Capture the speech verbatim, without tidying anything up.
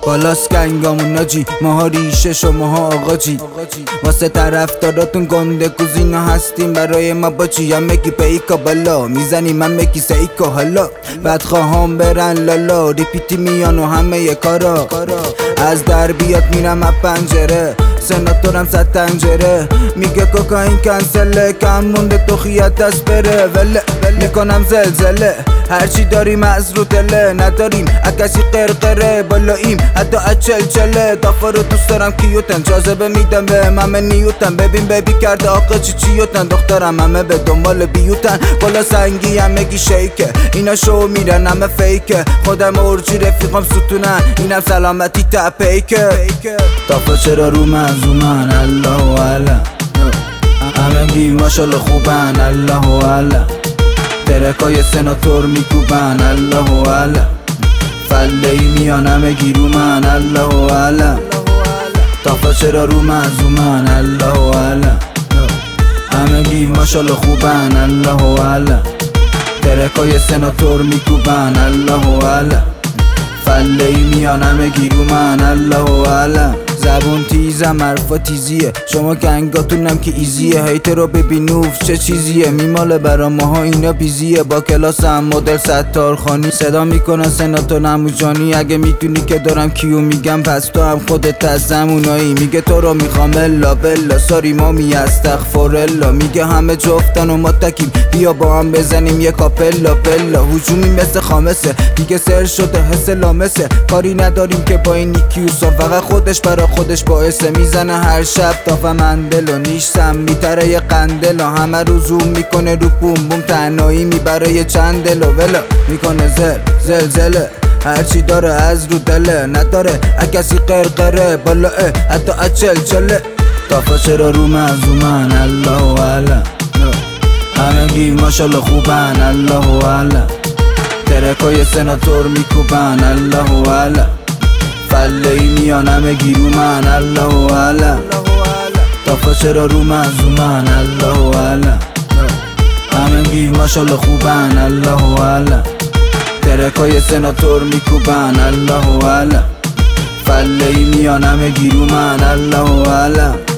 بالاست گنگامون ناجی، ماها ریشه شماها آقاجی. واسه طرفداراتون گنده کوزینا هستیم، برای ما باجی. هم مگی پیکا بالا میزنیم، من مگی سیکا حالا بدخواهام برن لالا. ریپیتی میان و همه ی کارا از در بیاد میرم از پنجره. سناتورم صد تنجره میگه کوکائین کنسله، کم مونده تو خیات دست بره. وله میکنم زلزله، هرچی داریم از رو دله. نداریم اکسی قرقره، بالاییم حتی از چلچله. دافا رو دوست دارم کیوتن، جاذبه میدم به همه نیوتن. ببین بیبی کرده آقا چی چیوتن، دخترم همه به دنبال بیوتن. بالا سنگی همه گی شیکه، اینا شو میرن همه فیکه. خودم ارجی رفیقم ستونن، اینم سلامتی تپیکه. دافا چرا رو منظومن، الله علم. همه گی ماشالله خوبن، الله علم. ترکای سناتور میکوبن، الله علم. فله ای میان همه گی رو من، الله علم. دافا چرا رو منظومن، الله علم. همه گی ماشالله خوبن، الله علم. ترکای سناتور میکوبن، الله علم. فله ای میان همه گی رو من، الله علم. زبون تیزم حرفا تیزیه، شما گنگاتونم که ایزیه. هیتر رو ببین نوف چه چیزیه، میماله برا ماها اینا بیزیه. با کلاس هم مدل ستارخانی صدا میکنن سناتور نموجانی. اگه میدونی که دارم کیو میگم پس تو هم خودت از زمونایی. میگه تو رو میخوام الا بلا، ساری مامی استغفرالله. میگه همه جفتن و ما تکیم، بیا با هم بزنیم یه کاپلا پلا. هجومی مثل خامسه دیگه سر شده حس لامسه. کاری نداریم که با این نیکیوسا، فقط خودش برا خودش باعثه. میزنه هر شب دافا مندل و نیشتم میتره یه قندل. همه رو زوم میکنه رو بوم بوم، تنهایی میبره یه چند دل. و ولا میکنه زل زلزله، هرچی داره از رو دله. نداره اکسی قرقره، بالاه حتی از چلچله. دافا چرا رو منظومن، الله علم. همه گی ماشالله خوبن، الله علم. ترکای سناتور میکوبن، الله علم. فله ای میان همه گی رو من، الله علم. دافا چرا رو منظومن، الله علم. همه گی ماشالله خوبن، الله علم. ترکای سناتور میکوبن، الله علم. فله ای میان همه گی رو من، الله علم.